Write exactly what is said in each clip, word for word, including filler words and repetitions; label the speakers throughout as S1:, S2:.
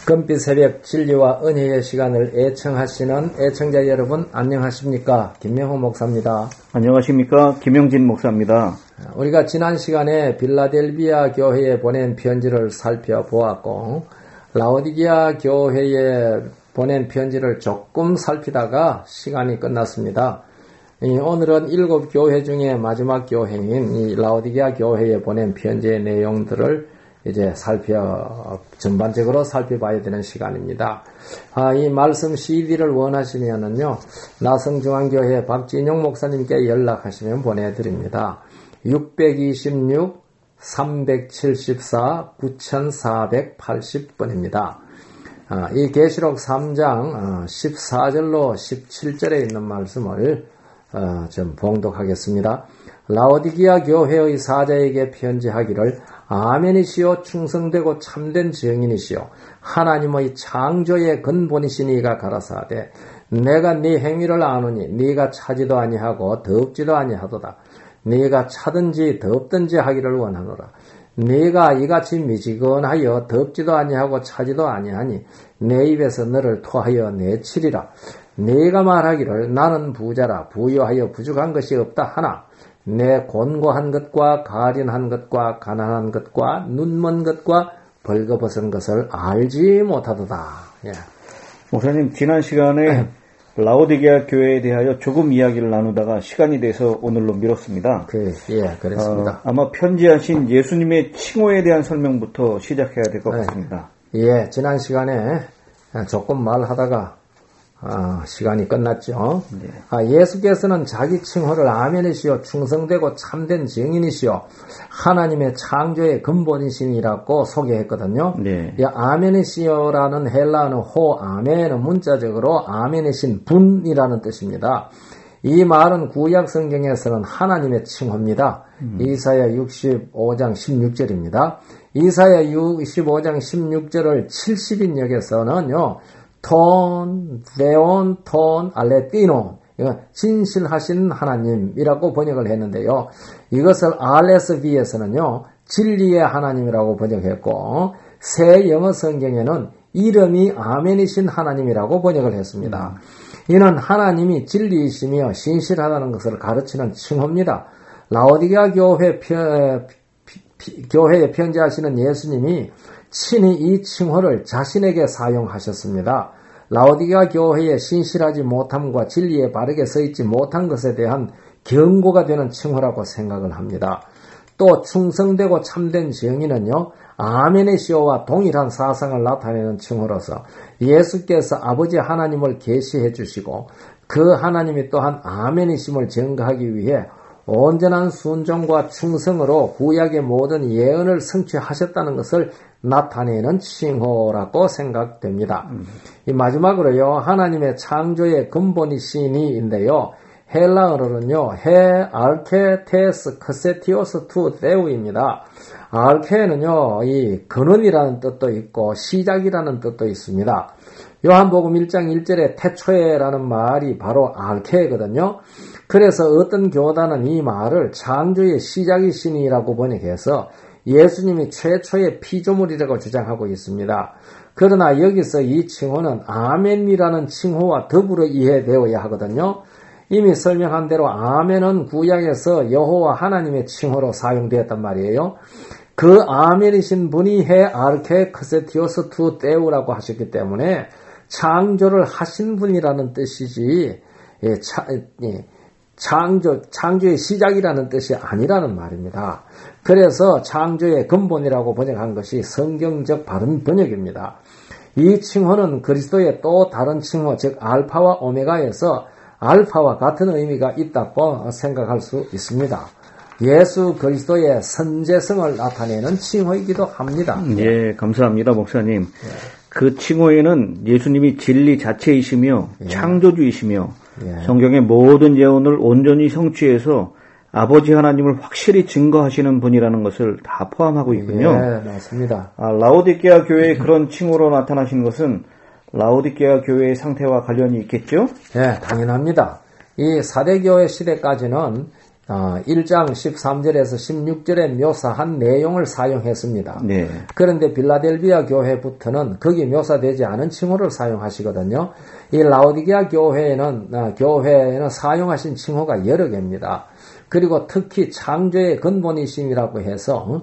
S1: 금빛 새벽 진리와 은혜의 시간을 애청하시는 애청자 여러분 안녕하십니까? 김명호 목사입니다.
S2: 안녕하십니까? 김영진 목사입니다.
S1: 우리가 지난 시간에 빌라델비아 교회에 보낸 편지를 살펴보았고 라오디게아 교회에 보낸 편지를 조금 살피다가 시간이 끝났습니다. 오늘은 일곱 교회 중에 마지막 교회인 이 라오디게아 교회에 보낸 편지의 내용들을 이제 살펴, 전반적으로 살펴봐야 되는 시간입니다. 아, 이 말씀 씨디를 원하시면은요, 나성중앙교회 박진용 목사님께 연락하시면 보내드립니다. 육이육 삼칠사 구사팔십 번입니다. 아, 이 계시록 삼 장 십사 절로 십칠 절에 있는 말씀을 어, 좀 봉독하겠습니다. 라오디게아 교회의 사자에게 편지하기를 아멘이시오 충성되고 참된 증인이시오 하나님의 창조의 근본이시니가 가라사대 내가 네 행위를 아노니 네가 차지도 아니하고 덥지도 아니하도다. 네가 차든지 덥든지 하기를 원하노라. 네가 이같이 미지근하여 덥지도 아니하고 차지도 아니하니 내 입에서 너를 토하여 내치리라. 네가 말하기를 나는 부자라 부유하여 부족한 것이 없다 하나 내 곤고한 것과 가련한 것과 가난한 것과 눈먼 것과 벌거벗은 것을 알지 못하도다. 예.
S2: 목사님 지난 시간에 라오디게아 교회에 대하여 조금 이야기를 나누다가 시간이 돼서 오늘로 미뤘습니다.
S1: 그, 예, 그렇습니다.
S2: 어, 아마 편지하신 예수님의 칭호에 대한 설명부터 시작해야 될 것 같습니다.
S1: 예, 지난 시간에 조금 말하다가 아, 시간이 끝났죠. 네. 아, 예수께서는 자기 칭호를 아멘이시오 충성되고 참된 증인이시오 하나님의 창조의 근본이시니라고 소개했거든요.
S2: 네.
S1: 이 아멘이시오라는 헬라어는 호 아멘은 문자적으로 아멘이신 분이라는 뜻입니다. 이 말은 구약 성경에서는 하나님의 칭호입니다. 음. 이사야 육십오 장 십육 절입니다. 이사야 육십오 장 십육 절을 칠십 인역에서는요. 톤, 데온, 톤, 알레티노, 이건 진실하신 하나님이라고 번역을 했는데요. 이것을 알에스비에서는요, 진리의 하나님이라고 번역했고, 새 영어 성경에는 이름이 아멘이신 하나님이라고 번역을 했습니다. 이는 하나님이 진리이시며 신실하다는 것을 가르치는 칭호입니다. 라오디게아 교회 편, 교회에 편지하시는 예수님이 친히 이 칭호를 자신에게 사용하셨습니다. 라오디게아 교회에 신실하지 못함과 진리에 바르게 서있지 못한 것에 대한 경고가 되는 칭호라고 생각을 합니다. 또 충성되고 참된 증인은요. 아멘이시오와 동일한 사상을 나타내는 칭호로서 예수께서 아버지 하나님을 계시해 주시고 그 하나님이 또한 아멘이심을 증거하기 위해 온전한 순종과 충성으로 구약의 모든 예언을 성취하셨다는 것을 나타내는 칭호라고 생각됩니다. 음. 이 마지막으로요. 하나님의 창조의 근본이시니인데요. 헬라어로는요. 헤 알케 테스 크세티오스 투 데우입니다. 알케는요. 이 근원이라는 뜻도 있고 시작이라는 뜻도 있습니다. 요한복음 일 장 일 절에 태초에라는 말이 바로 알케거든요. 그래서 어떤 교단은 이 말을 창조의 시작이시니라고 번역해서 예수님이 최초의 피조물이라고 주장하고 있습니다. 그러나 여기서 이 칭호는 아멘이라는 칭호와 더불어 이해되어야 하거든요. 이미 설명한 대로 아멘은 구약에서 여호와 하나님의 칭호로 사용되었단 말이에요. 그 아멘이신 분이 해 아르케 크세티오스 투 데우라고 하셨기 때문에 창조를 하신 분이라는 뜻이지 예, 차, 예, 창조, 창조의 시작이라는 뜻이 아니라는 말입니다. 그래서 창조의 근본이라고 번역한 것이 성경적 바른 번역입니다. 이 칭호는 그리스도의 또 다른 칭호, 즉 알파와 오메가에서 알파와 같은 의미가 있다고 생각할 수 있습니다. 예수 그리스도의 선제성을 나타내는 칭호이기도 합니다.
S2: 예, 감사합니다, 목사님.
S1: 예.
S2: 그 칭호에는 예수님이 진리 자체이시며
S1: 예.
S2: 창조주이시며
S1: 예.
S2: 성경의 모든 예언을 온전히 성취해서 아버지 하나님을 확실히 증거하시는 분이라는 것을 다 포함하고 있군요.
S1: 예, 맞습니다.
S2: 아, 라오디게아 교회의 그런 칭호로 나타나신 것은 라오디게아 교회의 상태와 관련이 있겠죠?
S1: 예, 당연합니다. 이 사대교회 시대까지는 어, 일 장 십삼 절에서 십육 절에 묘사한 내용을 사용했습니다.
S2: 네.
S1: 그런데 빌라델비아 교회부터는 거기 묘사되지 않은 칭호를 사용하시거든요. 이 라오디게아 교회에는, 어, 교회에는 사용하신 칭호가 여러 개입니다. 그리고 특히 창조의 근본이심이라고 해서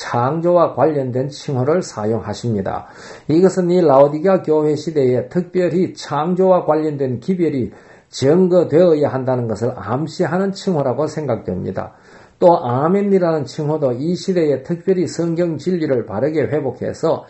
S1: 창조와 관련된 칭호를 사용하십니다. 이것은 이 라오디게아 교회 시대에 특별히 창조와 관련된 기별이 증거되어야 한다는 것을 암시하는 칭호라고 생각됩니다. 또 아멘이라는 칭호도 이 시대에 특별히 성경 진리를 바르게 회복해서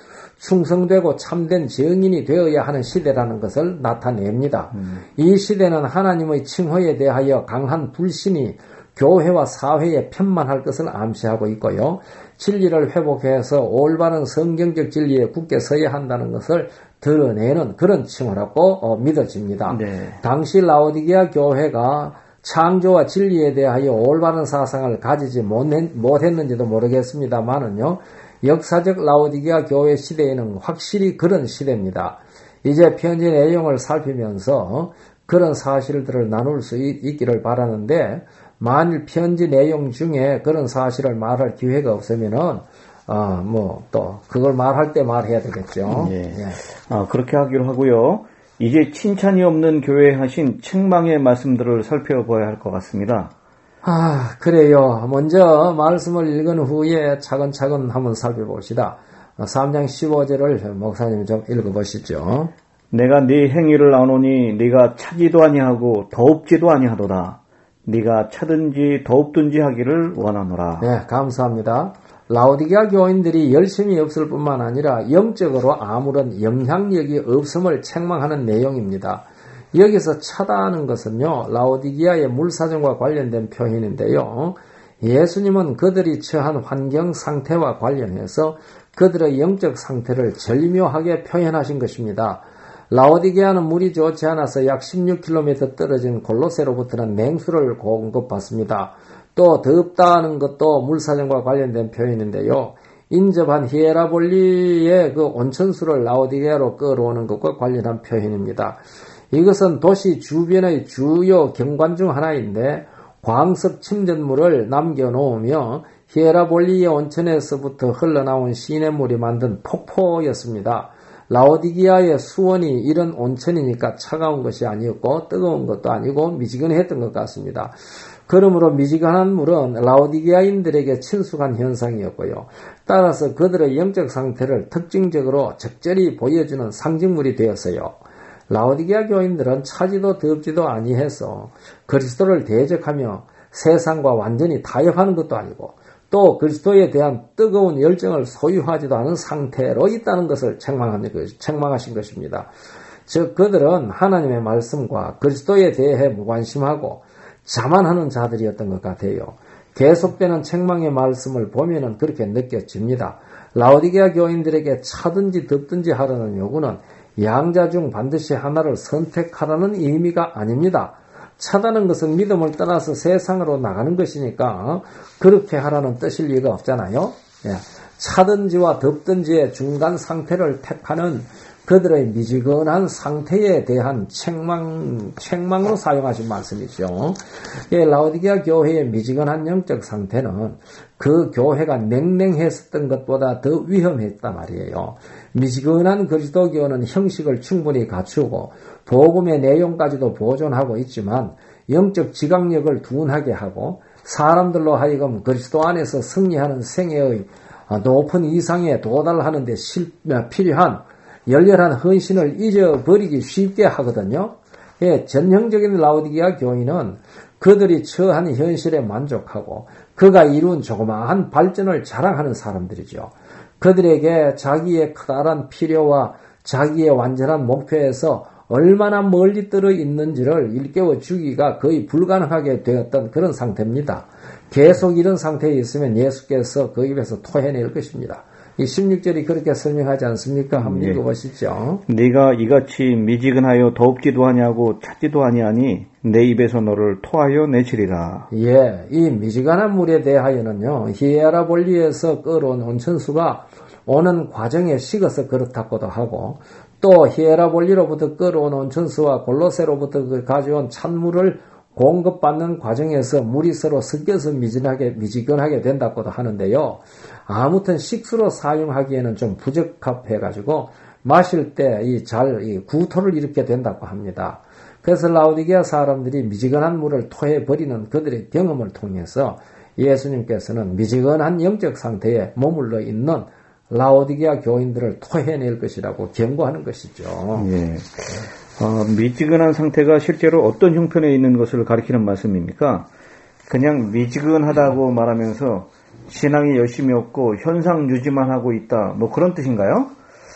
S1: 충성되고 참된 증인이 되어야 하는 시대라는 것을 나타냅니다. 음. 이 시대는 하나님의 칭호에 대하여 강한 불신이 교회와 사회에 편만할 것을 암시하고 있고요. 진리를 회복해서 올바른 성경적 진리에 굳게 서야 한다는 것을 드러내는 그런 칭호라고 어, 믿어집니다. 네. 당시 라오디게아 교회가 창조와 진리에 대하여 올바른 사상을 가지지 못했, 못했는지도 모르겠습니다만은요. 역사적 라오디게아 교회 시대에는 확실히 그런 시대입니다. 이제 편지 내용을 살피면서 그런 사실들을 나눌 수 있, 있기를 바라는데 만일 편지 내용 중에 그런 사실을 말할 기회가 없으면은 아, 뭐, 또, 그걸 말할 때 말해야 되겠죠.
S2: 예. 예. 아, 그렇게 하기로 하고요. 이제 칭찬이 없는 교회에 하신 책망의 말씀들을 살펴봐야 할 것 같습니다.
S1: 아, 그래요. 먼저 말씀을 읽은 후에 차근차근 한번 살펴봅시다. 삼 장 십오 절을 목사님 좀 읽어보시죠.
S2: 내가 네 행위를 아노니 네가 차지도 아니하고 더웁지도 아니하도다. 네가 차든지 더웁든지 하기를 원하노라.
S1: 네, 감사합니다. 라오디게아 교인들이 열심히 없을 뿐만 아니라 영적으로 아무런 영향력이 없음을 책망하는 내용입니다. 여기서 차다하는 것은요, 라오디게아의 물사정과 관련된 표현인데요. 예수님은 그들이 처한 환경 상태와 관련해서 그들의 영적 상태를 절묘하게 표현하신 것입니다. 라오디게아는 물이 좋지 않아서 약 십육 킬로미터 떨어진 골로새로부터는 냉수를 공급받습니다. 또 덥다는 것도 물사정과 관련된 표현인데요. 인접한 히에라볼리의 그 온천수를 라오디게아로 끌어오는 것과 관련한 표현입니다. 이것은 도시 주변의 주요 경관 중 하나인데 광석 침전물을 남겨놓으며 히에라볼리의 온천에서부터 흘러나온 시냇물이 만든 폭포였습니다. 라오디게아의 수원이 이런 온천이니까 차가운 것이 아니었고 뜨거운 것도 아니고 미지근했던 것 같습니다. 그러므로 미지근한 물은 라오디게아인들에게 친숙한 현상이었고요. 따라서 그들의 영적 상태를 특징적으로 적절히 보여주는 상징물이 되었어요. 라오디게아 교인들은 차지도 덥지도 아니해서 그리스도를 대적하며 세상과 완전히 타협하는 것도 아니고 또 그리스도에 대한 뜨거운 열정을 소유하지도 않은 상태로 있다는 것을 책망하신 것입니다. 즉 그들은 하나님의 말씀과 그리스도에 대해 무관심하고 자만하는 자들이었던 것 같아요. 계속되는 책망의 말씀을 보면은 그렇게 느껴집니다. 라오디게아 교인들에게 차든지 덥든지 하라는 요구는 양자 중 반드시 하나를 선택하라는 의미가 아닙니다. 차다는 것은 믿음을 떠나서 세상으로 나가는 것이니까 그렇게 하라는 뜻일 리가 없잖아요. 예. 차든지와 덥든지의 중간 상태를 택하는 그들의 미지근한 상태에 대한 책망, 책망으로 사용하신 말씀이죠. 예, 라오디게아 교회의 미지근한 영적 상태는 그 교회가 냉랭했었던 것보다 더 위험했단 말이에요. 미지근한 그리스도교는 형식을 충분히 갖추고 복음의 내용까지도 보존하고 있지만 영적 지각력을 둔하게 하고 사람들로 하여금 그리스도 안에서 승리하는 생애의 높은 이상에 도달하는 데 필요한 열렬한 헌신을 잊어버리기 쉽게 하거든요. 예, 전형적인 라오디게아 교인은 그들이 처한 현실에 만족하고 그가 이룬 조그마한 발전을 자랑하는 사람들이죠. 그들에게 자기의 커다란 필요와 자기의 완전한 목표에서 얼마나 멀리 떨어 있는지를 일깨워 주기가 거의 불가능하게 되었던 그런 상태입니다. 계속 이런 상태에 있으면 예수께서 그 입에서 토해낼 것입니다. 이 십육 절이 그렇게 설명하지 않습니까? 한번 예. 읽어보시죠.
S2: 네가 이같이 미지근하여 더웁지도 아니하고 찼지도 아니하니 내 입에서 너를 토하여 내치리라.
S1: 예, 이 미지근한 물에 대하여는요, 히에라볼리에서 끌어온 온천수가 오는 과정에 식어서 그렇다고도 하고, 또 히에라볼리로부터 끌어온 온천수와 골로새로부터 가져온 찬물을 공급받는 과정에서 물이 서로 섞여서 미지근하게, 미지근하게 된다고도 하는데요. 아무튼 식수로 사용하기에는 좀 부적합해가지고 마실 때 이 잘 이 구토를 일으키게 된다고 합니다. 그래서 라오디게아 사람들이 미지근한 물을 토해 버리는 그들의 경험을 통해서 예수님께서는 미지근한 영적 상태에 머물러 있는 라오디게아 교인들을 토해낼 것이라고 경고하는 것이죠.
S2: 예. 어, 미지근한 상태가 실제로 어떤 형편에 있는 것을 가리키는 말씀입니까? 그냥 미지근하다고 말하면서 신앙이 열심히 없고 현상 유지만 하고 있다, 뭐 그런 뜻인가요?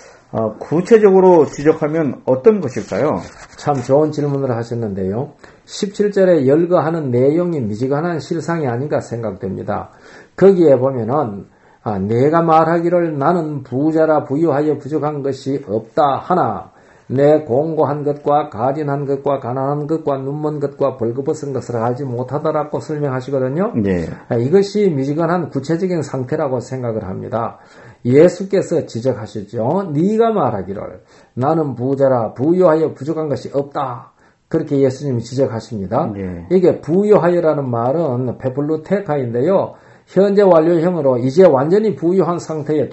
S2: 어, 구체적으로 지적하면 어떤 것일까요?
S1: 참 좋은 질문을 하셨는데요. 십칠 절에 열거하는 내용이 미지근한 실상이 아닌가 생각됩니다. 거기에 보면은 아, 내가 말하기를 나는 부자라 부유하여 부족한 것이 없다 하나 내 공고한 것과 가진한 것과 가난한 것과 눈먼 것과 벌거벗은 것을 알지 못하더라고 설명하시거든요.
S2: 네.
S1: 이것이 미지근한 구체적인 상태라고 생각을 합니다. 예수께서 지적하시죠. 네가 말하기를 나는 부자라 부유하여 부족한 것이 없다. 그렇게 예수님이 지적하십니다.
S2: 네.
S1: 이게 부유하여라는 말은 페플루테카인데요. 현재 완료형으로 이제 완전히 부유한 상태에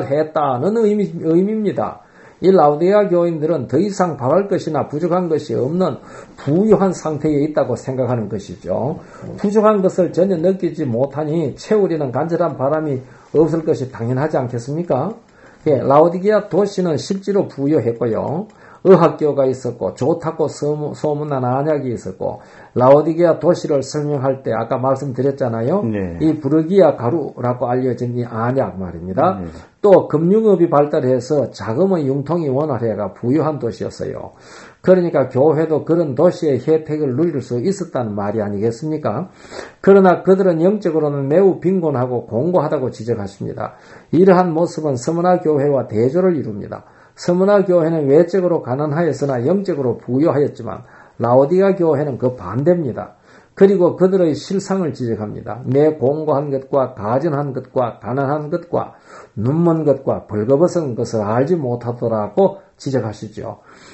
S1: 도달했다는 의미, 의미입니다. 이 라오디게아 교인들은 더 이상 바랄 것이나 부족한 것이 없는 부유한 상태에 있다고 생각하는 것이죠. 부족한 것을 전혀 느끼지 못하니 채우려는 간절한 바람이 없을 것이 당연하지 않겠습니까? 예, 라오디게아 도시는 실제로 부유했고요. 의학교가 있었고 좋다고 소문, 소문난 안약이 있었고 라오디게아 도시를 설명할 때 아까 말씀드렸잖아요.
S2: 네.
S1: 이 부르기아 가루라고 알려진 이 안약 말입니다.
S2: 네.
S1: 또 금융업이 발달해서 자금의 융통이 원활해가 부유한 도시였어요. 그러니까 교회도 그런 도시의 혜택을 누릴 수 있었다는 말이 아니겠습니까? 그러나 그들은 영적으로는 매우 빈곤하고 공고하다고 지적하십니다. 이러한 모습은 서문화 교회와 대조를 이룹니다. 서문화 교회는 외적으로 가난하였으나 영적으로 부유하였지만 라오디게아 교회는 그 반대입니다. 그리고 그들의 실상을 지적합니다. 내 공고한 것과 가진한 것과 가난한 것과 눈먼 것과 벌거벗은 것을 알지 못하더라고 지적하시죠.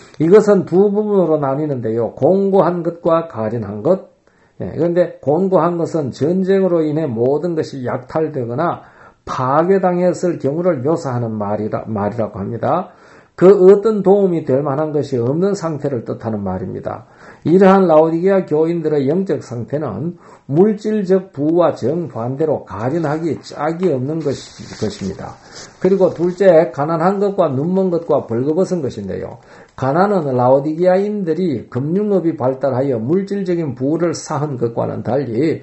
S1: 이것은 두 부분으로 나뉘는데요. 공고한 것과 가진한 것. 예, 그런데 공고한 것은 전쟁으로 인해 모든 것이 약탈되거나 파괴당했을 경우를 묘사하는 말이라, 말이라고 합니다. 그 어떤 도움이 될 만한 것이 없는 상태를 뜻하는 말입니다. 이러한 라오디게아 교인들의 영적 상태는 물질적 부와 정반대로 가진하기 짝이 없는 것이, 것입니다. 그리고 둘째, 가난한 것과 눈먼 것과 벌거벗은 것인데요. 가난은 라오디게아인들이 금융업이 발달하여 물질적인 부를 쌓은 것과는 달리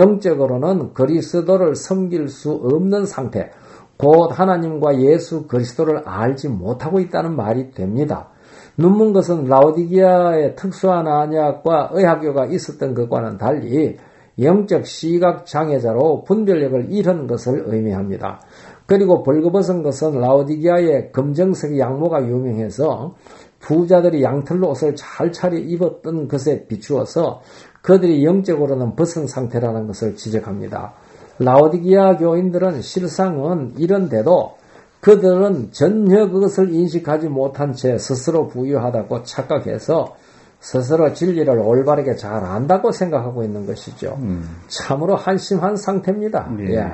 S1: 영적으로는 그리스도를 섬길 수 없는 상태, 곧 하나님과 예수 그리스도를 알지 못하고 있다는 말이 됩니다. 눈먼 것은 라오디게아의 특수한 안약과 의학교가 있었던 것과는 달리 영적 시각 장애자로 분별력을 잃은 것을 의미합니다. 그리고 벌거벗은 것은 라오디게아의 검정색 양모가 유명해서 부자들이 양털로 옷을 잘 차려 입었던 것에 비추어서 그들이 영적으로는 벗은 상태라는 것을 지적합니다. 라오디게아 교인들은 실상은 이런데도 그들은 전혀 그것을 인식하지 못한 채 스스로 부유하다고 착각해서 스스로 진리를 올바르게 잘 안다고 생각하고 있는 것이죠. 음. 참으로 한심한 상태입니다.
S2: 네.
S1: 예.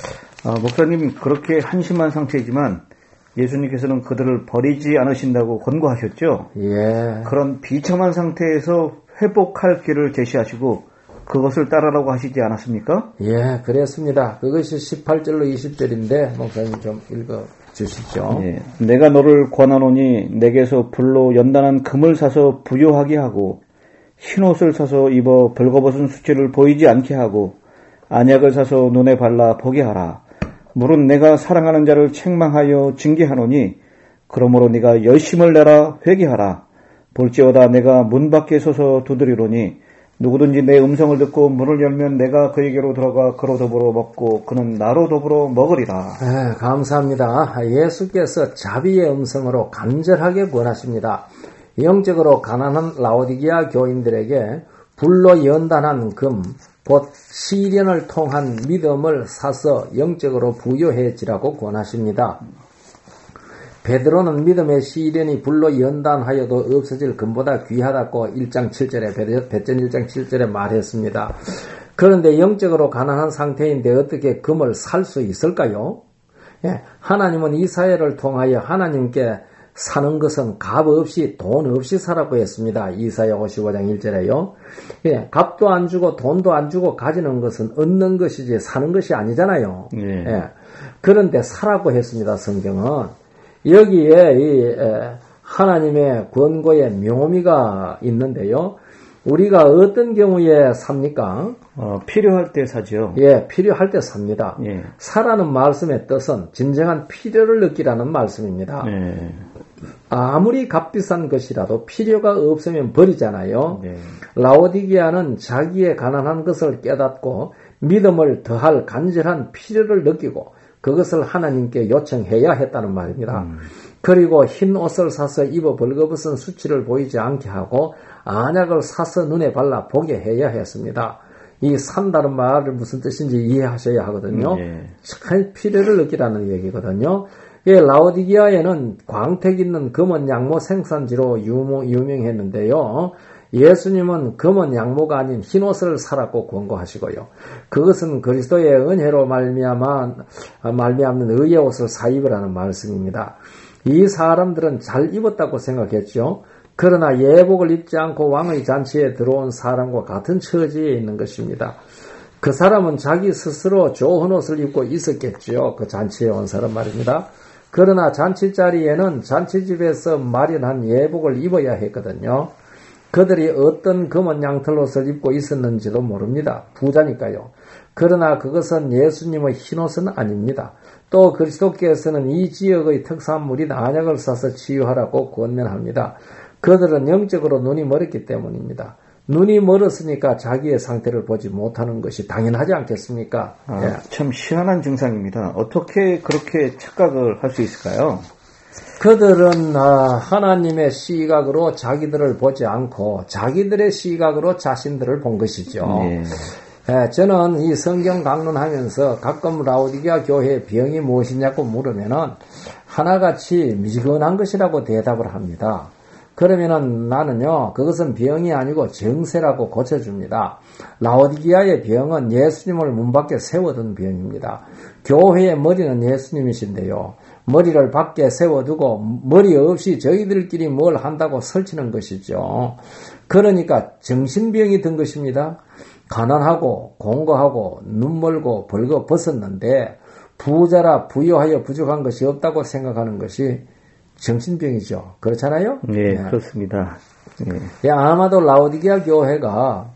S2: 아, 목사님 그렇게 한심한 상태이지만 예수님께서는 그들을 버리지 않으신다고 권고하셨죠?
S1: 예.
S2: 그런 비참한 상태에서 회복할 길을 제시하시고 그것을 따르라고 하시지 않았습니까?
S1: 예, 그랬습니다. 그것이 십팔 절로 이십 절인데 목사님 좀 읽어 주시죠.
S2: 예, 내가 너를 권하노니 내게서 불로 연단한 금을 사서 부요하게 하고 흰옷을 사서 입어 벌거벗은 수치를 보이지 않게 하고 안약을 사서 눈에 발라 보게 하라. 물은 내가 사랑하는 자를 책망하여 징계하노니 그러므로 네가 열심을 내라 회개하라. 볼지어다 내가 문 밖에 서서 두드리노니 누구든지 내 음성을 듣고 문을 열면 내가 그에게로 들어가 그로 더불어 먹고 그는 나로 더불어 먹으리라.
S1: 네, 감사합니다. 예수께서 자비의 음성으로 간절하게 권하십니다. 영적으로 가난한 라오디게아 교인들에게 불로 연단한 금, 곧 시련을 통한 믿음을 사서 영적으로 부여해지라고 권하십니다. 베드로는 믿음의 시련이 불로 연단하여도 없어질 금보다 귀하다고 일 장 칠 절에 베드전 일 장 칠 절에 말했습니다. 그런데 영적으로 가난한 상태인데 어떻게 금을 살 수 있을까요? 예, 하나님은 이사야를 통하여 하나님께 사는 것은 값 없이 돈 없이 사라고 했습니다. 이사야 오십오 장 일 절에요. 예, 값도 안 주고 돈도 안 주고 가지는 것은 얻는 것이지 사는 것이 아니잖아요.
S2: 예.
S1: 예, 그런데 사라고 했습니다. 성경은. 여기에 이 에, 하나님의 권고의 묘미가 있는데요. 우리가 어떤 경우에 삽니까?
S2: 어, 필요할 때 사죠.
S1: 예, 필요할 때 삽니다.
S2: 예.
S1: 사라는 말씀의 뜻은 진정한 필요를 느끼라는 말씀입니다.
S2: 예.
S1: 아무리 값비싼 것이라도 필요가 없으면 버리잖아요.
S2: 예.
S1: 라오디게아는 자기의 가난한 것을 깨닫고 믿음을 더할 간절한 필요를 느끼고 그것을 하나님께 요청해야 했다는 말입니다. 음. 그리고 흰 옷을 사서 입어 벌거벗은 수치를 보이지 않게 하고 안약을 사서 눈에 발라 보게 해야 했습니다. 이 산다는 말을 무슨 뜻인지 이해하셔야 하거든요. 예. 참 필요를 느끼라는 얘기거든요. 예, 라오디게아에는 광택 있는 검은 양모 생산지로 유명, 유명했는데요. 예수님은 검은 양모가 아닌 흰 옷을 사라고 권고하시고요. 그것은 그리스도의 은혜로 말미암아 말미암는 의의 옷을 사 입으라는 말씀입니다. 이 사람들은 잘 입었다고 생각했죠. 그러나 예복을 입지 않고 왕의 잔치에 들어온 사람과 같은 처지에 있는 것입니다. 그 사람은 자기 스스로 좋은 옷을 입고 있었겠죠. 그 잔치에 온 사람 말입니다. 그러나 잔치 자리에는 잔치집에서 마련한 예복을 입어야 했거든요. 그들이 어떤 검은 양털옷을 입고 있었는지도 모릅니다. 부자니까요. 그러나 그것은 예수님의 흰옷은 아닙니다. 또 그리스도께서는 이 지역의 특산물인 안약을 사서 치유하라고 권면합니다. 그들은 영적으로 눈이 멀었기 때문입니다. 눈이 멀었으니까 자기의 상태를 보지 못하는 것이 당연하지 않겠습니까?
S2: 아,
S1: 예.
S2: 참 희한한 증상입니다. 어떻게 그렇게 착각을 할 수 있을까요?
S1: 그들은 하나님의 시각으로 자기들을 보지 않고 자기들의 시각으로 자신들을 본 것이죠.
S2: 예.
S1: 예, 저는 이 성경 강론하면서 가끔 라오디게아 교회의 병이 무엇이냐고 물으면은 하나같이 미지근한 것이라고 대답을 합니다. 그러면은 나는요, 그것은 병이 아니고 정세라고 고쳐줍니다. 라오디게아의 병은 예수님을 문 밖에 세워둔 병입니다. 교회의 머리는 예수님이신데요. 머리를 밖에 세워두고 머리 없이 저희들끼리 뭘 한다고 설치는 것이죠. 그러니까 정신병이 든 것입니다. 가난하고 공고하고 눈멀고 벌거 벗었는데 부자라 부유하여 부족한 것이 없다고 생각하는 것이 정신병이죠. 그렇잖아요?
S2: 네, 네. 그렇습니다. 네.
S1: 예, 아마도 라오디게아 교회가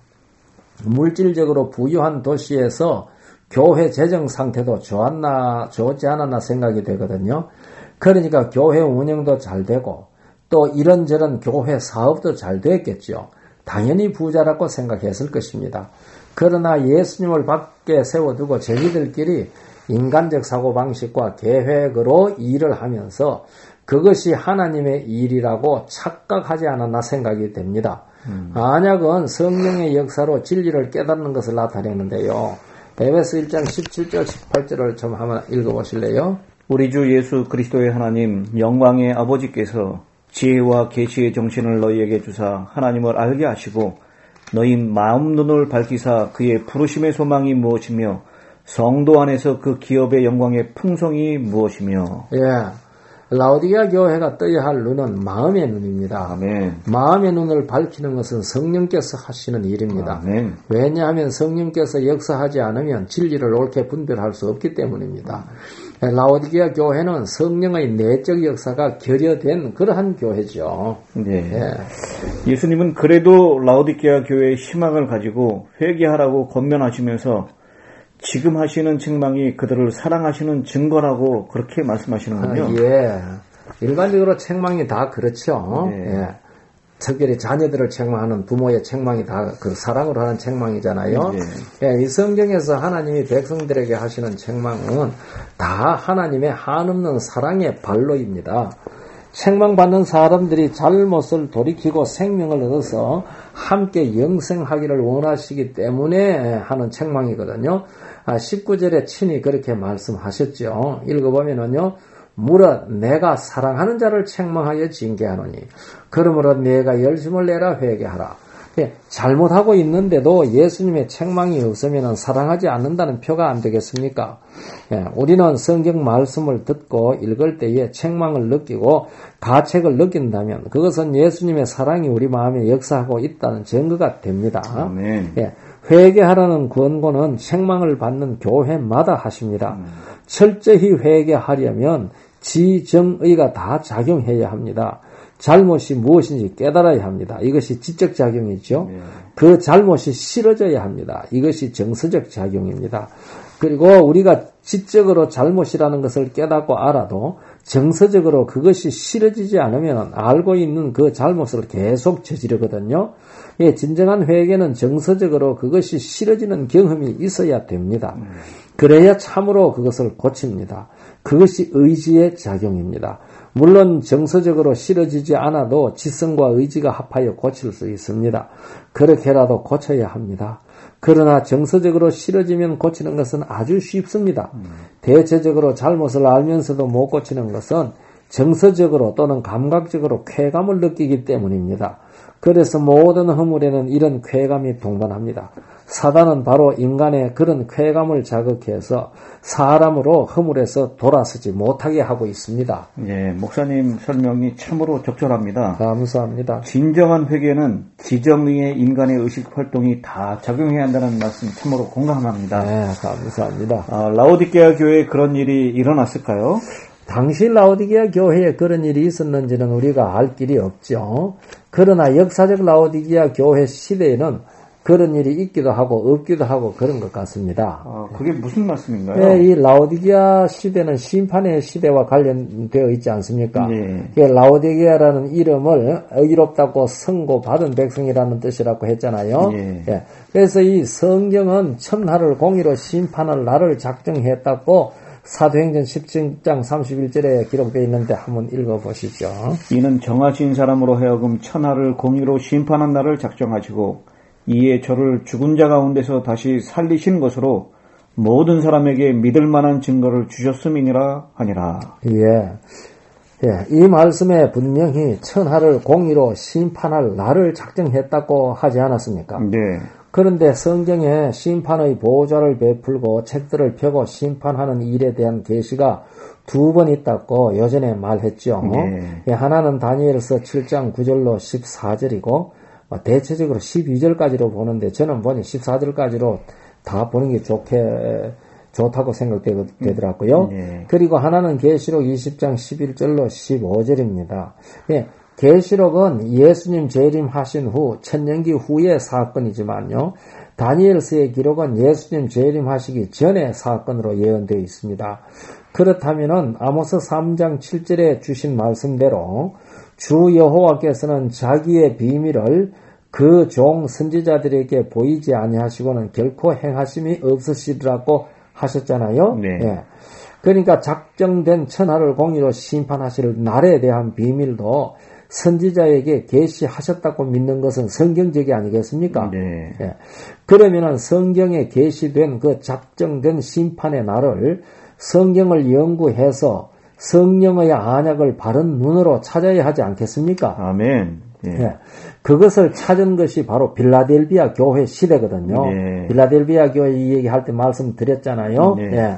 S1: 물질적으로 부유한 도시에서 교회 재정 상태도 좋았나, 좋지 않았나 생각이 되거든요. 그러니까 교회 운영도 잘 되고 또 이런저런 교회 사업도 잘 됐겠죠. 당연히 부자라고 생각했을 것입니다. 그러나 예수님을 밖에 세워두고 저희들끼리 인간적 사고방식과 계획으로 일을 하면서 그것이 하나님의 일이라고 착각하지 않았나 생각이 됩니다. 음. 안약은 성령의 역사로 진리를 깨닫는 것을 나타내는데요. 에베소 일 장 십칠 절 십팔 절을 좀 한번 읽어보실래요?
S2: 우리 주 예수 그리스도의 하나님 영광의 아버지께서 지혜와 계시의 정신을 너희에게 주사 하나님을 알게 하시고 너희 마음 눈을 밝히사 그의 부르심의 소망이 무엇이며 성도 안에서 그 기업의 영광의 풍성이 무엇이며.
S1: 예, 라오디게아 교회가 떠야 할 눈은 마음의 눈입니다.
S2: 아멘.
S1: 마음의 눈을 밝히는 것은 성령께서 하시는 일입니다.
S2: 아멘.
S1: 왜냐하면 성령께서 역사하지 않으면 진리를 옳게 분별할 수 없기 때문입니다. 라오디게아 교회는 성령의 내적 역사가 결여된 그러한 교회죠.
S2: 네.
S1: 예.
S2: 예수님은 그래도 라오디게아 교회의 희망을 가지고 회개하라고 권면하시면서 지금 하시는 책망이 그들을 사랑하시는 증거라고 그렇게 말씀하시는군요.
S1: 아, 예. 일반적으로 책망이 다 그렇죠.
S2: 네.
S1: 예. 특별히 자녀들을 책망하는 부모의 책망이 다 그 사랑으로 하는 책망이잖아요.
S2: 네.
S1: 예, 이 성경에서 하나님이 백성들에게 하시는 책망은 다 하나님의 한없는 사랑의 발로입니다. 책망받는 사람들이 잘못을 돌이키고 생명을 얻어서 함께 영생하기를 원하시기 때문에 하는 책망이거든요. 아, 십구 절에 친히 그렇게 말씀하셨죠. 읽어보면은요. 물어 내가 사랑하는 자를 책망하여 징계하노니 그러므로 내가 열심을 내라 회개하라. 예, 잘못하고 있는데도 예수님의 책망이 없으면 사랑하지 않는다는 표가 안 되겠습니까? 예, 우리는 성경 말씀을 듣고 읽을 때에 책망을 느끼고 가책을 느낀다면 그것은 예수님의 사랑이 우리 마음에 역사하고 있다는 증거가 됩니다.
S2: 아멘.
S1: 예, 회개하라는 권고는 책망을 받는 교회마다 하십니다. 음. 철저히 회개하려면 지정의가 다 작용해야 합니다. 잘못이 무엇인지 깨달아야 합니다. 이것이 지적 작용이죠. 네. 그 잘못이 싫어져야 합니다. 이것이 정서적 작용입니다. 그리고 우리가 지적으로 잘못이라는 것을 깨닫고 알아도 정서적으로 그것이 싫어지지 않으면 알고 있는 그 잘못을 계속 저지르거든요. 예, 진정한 회개는 정서적으로 그것이 싫어지는 경험이 있어야 됩니다. 그래야 참으로 그것을 고칩니다. 그것이 의지의 작용입니다. 물론 정서적으로 싫어지지 않아도 지성과 의지가 합하여 고칠 수 있습니다. 그렇게라도 고쳐야 합니다. 그러나 정서적으로 싫어지면 고치는 것은 아주 쉽습니다. 음. 대체적으로 잘못을 알면서도 못 고치는 것은 정서적으로 또는 감각적으로 쾌감을 느끼기 때문입니다. 그래서 모든 허물에는 이런 쾌감이 동반합니다. 사단은 바로 인간의 그런 쾌감을 자극해서 사람으로 허물에서 돌아서지 못하게 하고 있습니다.
S2: 예, 목사님 설명이 참으로 적절합니다.
S1: 감사합니다.
S2: 진정한 회개는 지정의의 인간의 의식 활동이 다 작용해야 한다는 말씀 참으로 공감합니다.
S1: 네, 감사합니다.
S2: 아, 라오디게아 교회에 그런 일이 일어났을까요?
S1: 당시 라오디게아 교회에 그런 일이 있었는지는 우리가 알 길이 없죠. 그러나 역사적 라오디게아 교회 시대에는 그런 일이 있기도 하고 없기도 하고 그런 것 같습니다.
S2: 아, 그게 무슨 말씀인가요?
S1: 네, 이 라오디게아 시대는 심판의 시대와 관련되어 있지 않습니까?
S2: 네.
S1: 라오디게아라는 이름을 의롭다고 선고받은 백성이라는 뜻이라고 했잖아요.
S2: 네.
S1: 예. 그래서 이 성경은 천하를 공의로 심판할 날을 작정했다고 사도행전 십칠 장 삼십일 절에 기록되어 있는데 한번 읽어보시죠.
S2: 이는 정하신 사람으로 하여금 천하를 공의로 심판한 날을 작정하시고 이에 저를 죽은 자 가운데서 다시 살리신 것으로 모든 사람에게 믿을 만한 증거를 주셨음이니라 하니라.
S1: 예. 예. 이 말씀에 분명히 천하를 공의로 심판할 날을 작정했다고 하지 않았습니까?
S2: 네.
S1: 그런데 성경에 심판의 보좌를 베풀고 책들을 펴고 심판하는 일에 대한 계시가 두 번 있다고 여전에 말했죠.
S2: 네.
S1: 예. 하나는 다니엘서 칠 장 구 절로 십사 절이고 대체적으로 십이 절까지로 보는데 저는 보니 십사 절까지로 다 보는 게 좋게 좋다고 생각되더라고요.
S2: 네.
S1: 그리고 하나는 계시록 이십 장 십일 절로 십오 절입니다. 예, 계시록은 예수님 재림하신 후 천년기 후의 사건이지만요. 다니엘서의 기록은 예수님 재림하시기 전의 사건으로 예언되어 있습니다. 그렇다면은 아모스 삼 장 칠 절에 주신 말씀대로 주 여호와께서는 자기의 비밀을 그 종 선지자들에게 보이지 아니하시고는 결코 행하심이 없으시리라고 하셨잖아요.
S2: 네.
S1: 예. 그러니까 작정된 천하를 공의로 심판하실 날에 대한 비밀도 선지자에게 계시하셨다고 믿는 것은 성경적이 아니겠습니까?
S2: 네.
S1: 예. 그러면은 성경에 계시된 그 작정된 심판의 날을 성경을 연구해서 성령의 안약을 바른 눈으로 찾아야 하지 않겠습니까?
S2: 아멘. 예.
S1: 예. 그것을 찾은 것이 바로 빌라델비아 교회 시대거든요.
S2: 예.
S1: 빌라델비아 교회 이 얘기할 때 말씀드렸잖아요.
S2: 예.
S1: 예.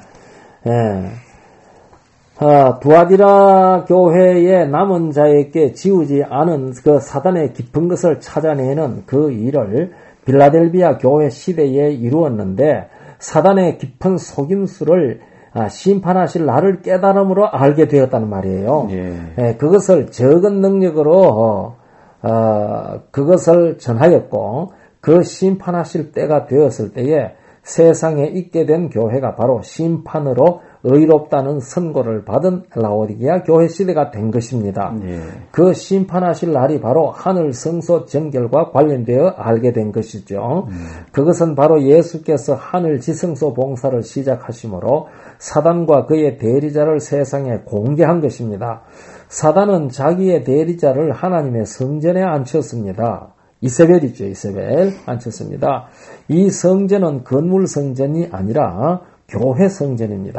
S1: 예. 아, 두아디라 교회의 남은 자에게 지우지 않은 그 사단의 깊은 것을 찾아내는 그 일을 빌라델비아 교회 시대에 이루었는데 사단의 깊은 속임수를 아, 심판하실 날을 깨달음으로 알게 되었다는 말이에요.
S2: 예.
S1: 예, 그것을 적은 능력으로 어, 어, 그것을 전하였고 그 심판하실 때가 되었을 때에 세상에 있게 된 교회가 바로 심판으로 의롭다는 선고를 받은 라오디게아 교회 시대가 된 것입니다.
S2: 예.
S1: 그 심판하실 날이 바로 하늘 성소 정결과 관련되어 알게 된 것이죠. 음. 그것은 바로 예수께서 하늘 지성소 봉사를 시작하심으로 사단과 그의 대리자를 세상에 공개한 것입니다. 사단은 자기의 대리자를 하나님의 성전에 앉혔습니다. 이세벨이죠. 이세벨 앉혔습니다. 이 성전은 건물 성전이 아니라 교회 성전입니다.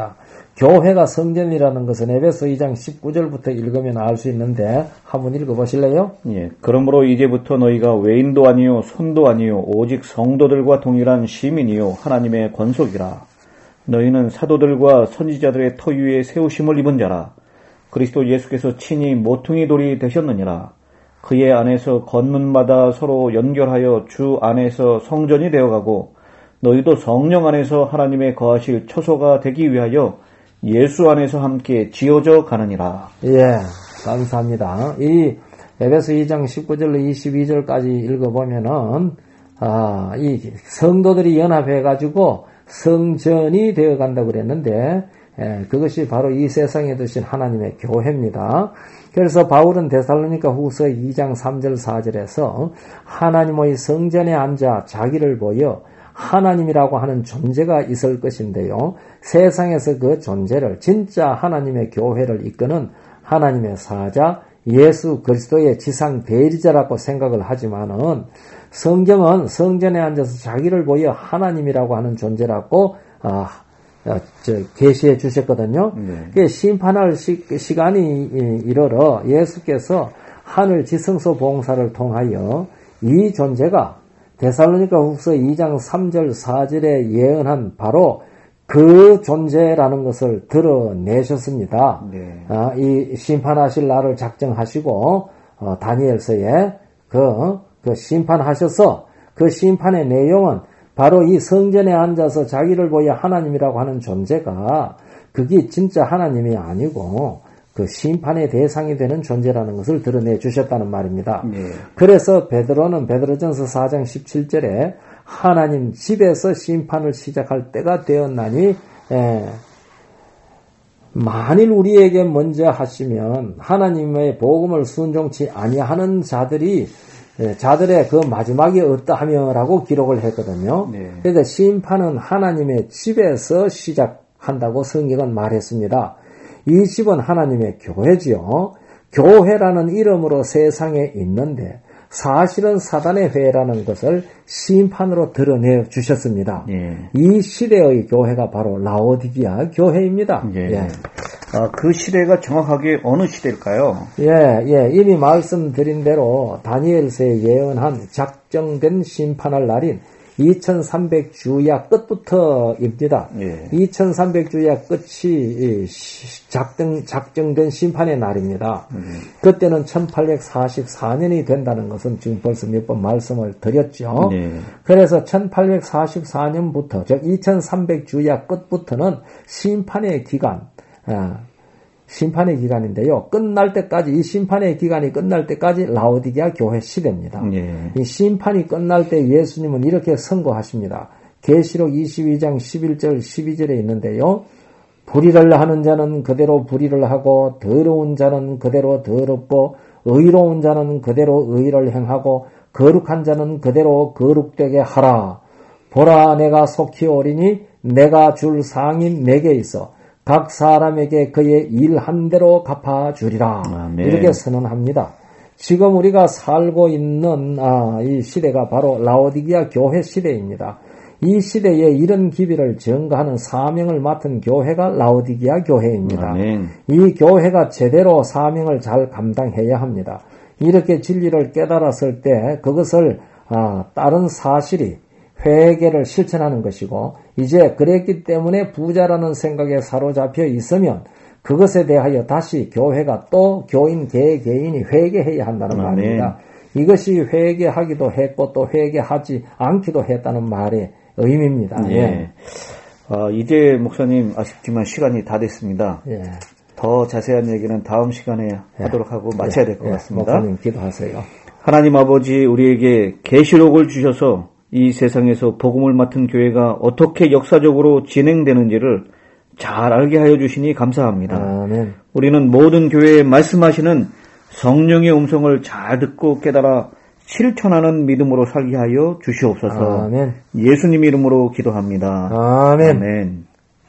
S1: 교회가 성전이라는 것은 에베소 이 장 십구 절부터 읽으면 알 수 있는데 한번 읽어보실래요?
S2: 예. 그러므로 이제부터 너희가 외인도 아니요 손도 아니요 오직 성도들과 동일한 시민이요 하나님의 권속이라. 너희는 사도들과 선지자들의 터 위에 세우심을 입은 자라. 그리스도 예수께서 친히 모퉁이 돌이 되셨느니라. 그의 안에서 건문마다 서로 연결하여 주 안에서 성전이 되어가고 너희도 성령 안에서 하나님의 거하실 처소가 되기 위하여 예수 안에서 함께 지어져 가느니라.
S1: 예, 감사합니다. 이 에베소 이 장 십구 절로 이십이 절까지 읽어보면은 아, 이 성도들이 연합해가지고 성전이 되어간다고 그랬는데 예, 그것이 바로 이 세상에 두신 하나님의 교회입니다. 그래서 바울은 데살로니가 후서 이 장 삼 절 사 절에서 하나님의 성전에 앉아 자기를 보여 하나님이라고 하는 존재가 있을 것인데요. 세상에서 그 존재를 진짜 하나님의 교회를 이끄는 하나님의 사자 예수 그리스도의 지상 대리자라고 생각을 하지만은 성경은 성전에 앉아서 자기를 보여 하나님이라고 하는 존재라고 아, 저, 계시해 주셨거든요. 네. 심판할 시, 시간이 이르러 예수께서 하늘 지성소 봉사를 통하여 이 존재가 데살로니가 후서 이 장 삼 절 사 절에 예언한 바로 그 존재라는 것을 드러내셨습니다. 네. 아, 이 심판하실 날을 작정하시고 어, 다니엘서에 그, 그 심판하셔서 그 심판의 내용은 바로 이 성전에 앉아서 자기를 보여 하나님이라고 하는 존재가 그게 진짜 하나님이 아니고 그 심판의 대상이 되는 존재라는 것을 드러내 주셨다는 말입니다. 네. 그래서 베드로는 베드로전서 사 장 십칠 절에 하나님 집에서 심판을 시작할 때가 되었나니 에, 만일 우리에게 먼저 하시면 하나님의 복음을 순종치 아니하는 자들이 자들의 그 마지막이 어떠하며라고 기록을 했거든요. 네. 그래서 심판은 하나님의 집에서 시작한다고 성경은 말했습니다. 이 집은 하나님의 교회지요. 교회라는 이름으로 세상에 있는데 사실은 사단의 회라는 것을 심판으로 드러내 주셨습니다. 예. 이 시대의 교회가 바로 라오디기아 교회입니다.
S2: 예. 예. 아, 그 시대가 정확하게 어느 시대일까요?
S1: 예, 예. 이미 말씀드린 대로 다니엘서에 예언한 작정된 심판할 날인 이천삼백 주야 끝부터입니다. 예. 이천삼백 주야 끝이 작정, 작정된 심판의 날입니다. 음. 그때는 천팔백사십사 년이 된다는 것은 지금 벌써 몇 번 말씀을 드렸죠. 예. 그래서 천팔백사십사 년부터, 즉 이천삼백 주야 끝부터는 심판의 기간, 아, 심판의 기간인데요. 끝날 때까지, 이 심판의 기간이 끝날 때까지 라오디게아 교회 시대입니다. 예. 이 심판이 끝날 때 예수님은 이렇게 선고하십니다. 계시록 이십이 장 십일 절 십이 절에 있는데요. 불의를 하는 자는 그대로 불의를 하고 더러운 자는 그대로 더럽고 의로운 자는 그대로 의를 행하고 거룩한 자는 그대로 거룩되게 하라. 보라 내가 속히 오리니 내가 줄 상이 내게 있어 각 사람에게 그의 일한 대로 갚아주리라. 아, 네. 이렇게 선언합니다. 지금 우리가 살고 있는 아, 이 시대가 바로 라오디게아 교회 시대입니다. 이 시대에 이런 기비를 증거하는 사명을 맡은 교회가 라오디게아 교회입니다. 아, 네. 이 교회가 제대로 사명을 잘 감당해야 합니다. 이렇게 진리를 깨달았을 때 그것을 아, 다른 사실이 회개를 실천하는 것이고 이제 그랬기 때문에 부자라는 생각에 사로잡혀 있으면 그것에 대하여 다시 교회가 또 교인 개개인이 회개해야 한다는 아, 말입니다. 네. 이것이 회개하기도 했고 또 회개하지 않기도 했다는 말의 의미입니다.
S2: 네. 예. 어, 이제 목사님 아쉽지만 시간이 다 됐습니다. 예. 더 자세한 얘기는 다음 시간에 예. 하도록 하고 마쳐야 될 것 예. 같습니다.
S1: 목사님 기도하세요.
S2: 하나님 아버지 우리에게 계시록을 주셔서 이 세상에서 복음을 맡은 교회가 어떻게 역사적으로 진행되는지를 잘 알게 하여 주시니 감사합니다. 아멘. 우리는 모든 교회에 말씀하시는 성령의 음성을 잘 듣고 깨달아 실천하는 믿음으로 살게 하여 주시옵소서. 아멘. 예수님 이름으로 기도합니다.
S1: 아멘.
S2: 아멘.